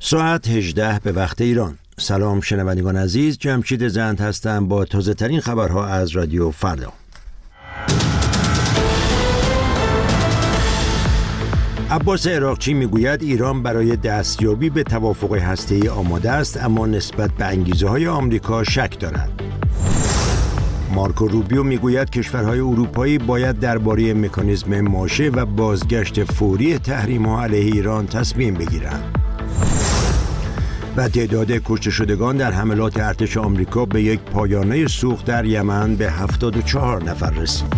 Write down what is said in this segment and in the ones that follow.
ساعت 18 به وقت ایران. سلام شنوندگان عزیز، جمشید زند هستم با تازه ترین خبرها از رادیو فردا. عباس عراقچی میگوید ایران برای دستیابی به توافق هسته‌ای آماده است، اما نسبت به انگیزه‌های آمریکا شک دارد. مارکو روبیو میگوید کشورهای اروپایی باید درباره مکانیزم ماشه و بازگشت فوری تحریم‌ها علیه ایران تصمیم بگیرند. و تعداد کشته شدگان در حملات ارتش آمریکا به یک پایانه سوخت در یمن به 74 نفر رسید.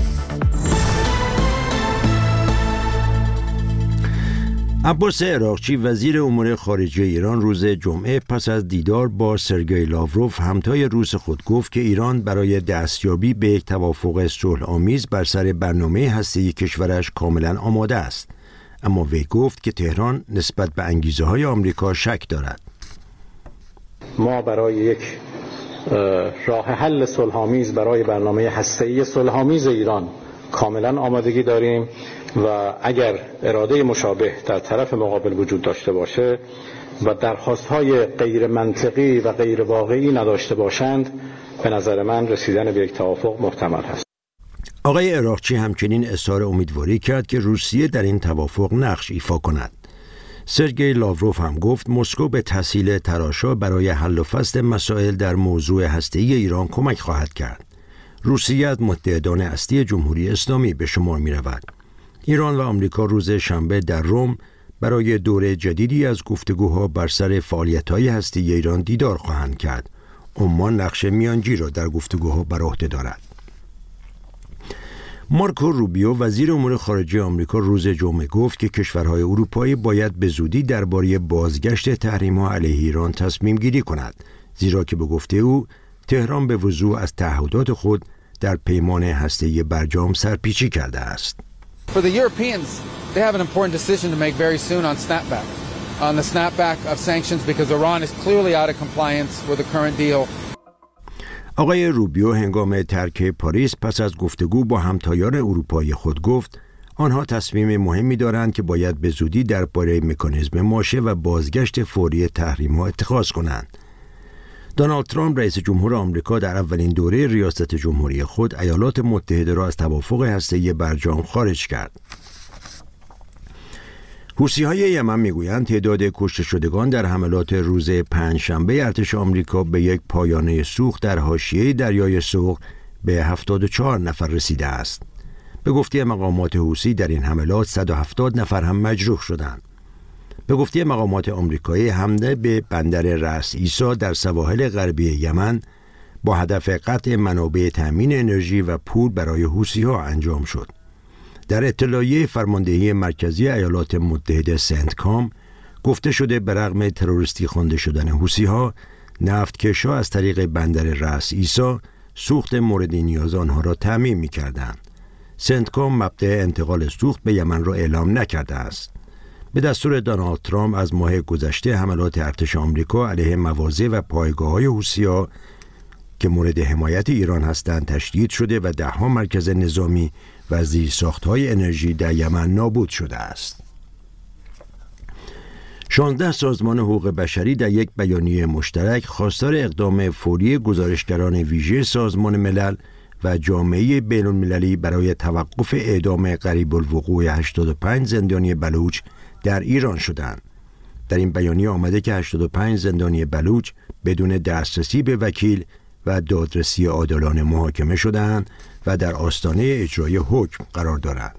عباس عراقچی وزیر امور خارجه ایران روز جمعه پس از دیدار با سرگئی لاوروف همتای روس خود گفت که ایران برای دستیابی به یک توافق صلح‌آمیز بر سر برنامه هسته‌ای کشورش کاملا آماده است، اما وی گفت که تهران نسبت به انگیزه‌های آمریکا شک دارد. ما برای یک راه حل صلح‌آمیز برای برنامه هسته‌ای صلح‌آمیز ایران کاملا آمادگی داریم و اگر اراده مشابه در طرف مقابل وجود داشته باشه و درخواست‌های غیر منطقی و غیر واقعی نداشته باشند، به نظر من رسیدن به یک توافق محتمل است. آقای عراقچی همچنین اظهار امیدواری کرد که روسیه در این توافق نقش ایفا کند. سرگئی لاوروف هم گفت مسکو به تسهیل تراشا برای حل و فصل مسائل در موضوع هسته‌ای ایران کمک خواهد کرد. روسیه از متحدان اصلی جمهوری اسلامی به شمار می رود. ایران و آمریکا روز شنبه در روم برای دوره جدیدی از گفتگوها بر سر فعالیت‌های هسته‌ای ایران دیدار خواهند کرد. عمان نقش میانجی را در گفتگوها بر عهده دارد. مارکو روبیو وزیر امور خارجه آمریکا روز جمعه گفت که کشورهای اروپایی باید به زودی درباره بازگشت تحریم‌ها علیه ایران تصمیم گیری کند، زیرا که به گفته او تهران به وضوح از تعهدات خود در پیمان هسته‌ای برجام سرپیچی کرده است. For the Europeans, they have an important decision to make very soon on the snapback of sanctions because Iran is clearly out of compliance with the current deal. آقای روبیو هنگام ترک پاریس پس از گفتگو با همتایان اروپایی خود گفت آنها تصمیم مهمی دارند که باید به زودی درباره مکانیزم ماشه و بازگشت فوری تحریم‌ها اتخاذ کنند. دونالد ترامپ رئیس جمهور آمریکا در اولین دوره ریاست جمهوری خود ایالات متحده را از توافق هسته‌ای برجام خارج کرد. حوثی‌های یمن میگویند تعداد کشته شدگان در حملات روز پنجشنبه ارتش آمریکا به یک پایانه سوخت در حاشیه دریای سرخ به 74 نفر رسیده است. به گفته مقامات حوثی در این حملات 170 نفر هم مجروح شدند. به گفته مقامات آمریکایی حمله به بندر رأس عیسی در سواحل غربی یمن با هدف قطع منابع تامین انرژی و پول برای حوثی‌ها انجام شد. در اطلاعیه فرماندهی مرکزی ایالات متحده سنتکام گفته شده به رغم تروریستی خوانده شدن حوثی‌ها، نفتکش‌ها از طریق بندر رأس عیسی سوخت مورد نیاز آنها را تامین می‌کردند. سنتکام مبدأ انتقال سوخت به یمن را اعلام نکرده است. به دستور دونالد ترامپ از ماه گذشته حملات ارتش آمریکا علیه مواضع و پایگاه‌های حوثی‌ها که مورد حمایت ایران هستند تشدید شده و ده‌ها مرکز نظامی و زیرساخت‌های انرژی در یمن نابود شده است. 16 سازمان حقوق بشری در یک بیانیه مشترک خواستار اقدام فوری گزارشگران ویژه سازمان ملل و جامعه بین‌المللی برای توقف اعدام قریب الوقوع 85 زندانی بلوچ در ایران شدند. در این بیانیه آمده که 85 زندانی بلوچ بدون دسترسی به وکیل و دادرسی عادلانه محاکمه شدند و در آستانه اجرای حکم قرار دارند.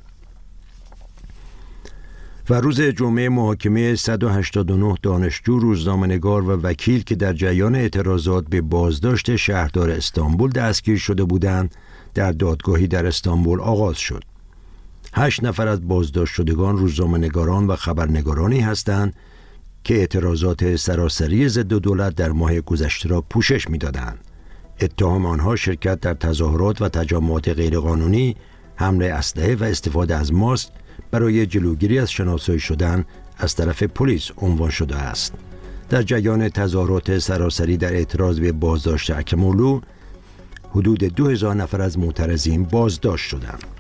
و روز جمعه محاکمه 189 دانشجو، روزنامه‌نگار و وکیل که در جریان اعتراضات به بازداشت شهردار استانبول دستگیر شده بودند در دادگاهی در استانبول آغاز شد. 8 نفر از بازداشت شدگان روزنامه‌نگاران و خبرنگارانی هستند که اعتراضات سراسری ضد دولت در ماه گذشته را پوشش می‌دادند. اتهام آنها شرکت در تظاهرات و تجمعات غیرقانونی، حمل اسلحه و استفاده از ماسک برای جلوگیری از شناسایی شدن از طرف پلیس عنوان شده است. در جریان تظاهرات سراسری در اعتراض به بازداشت اکرم‌اولی، حدود 2000 نفر از معترضین بازداشت شدند.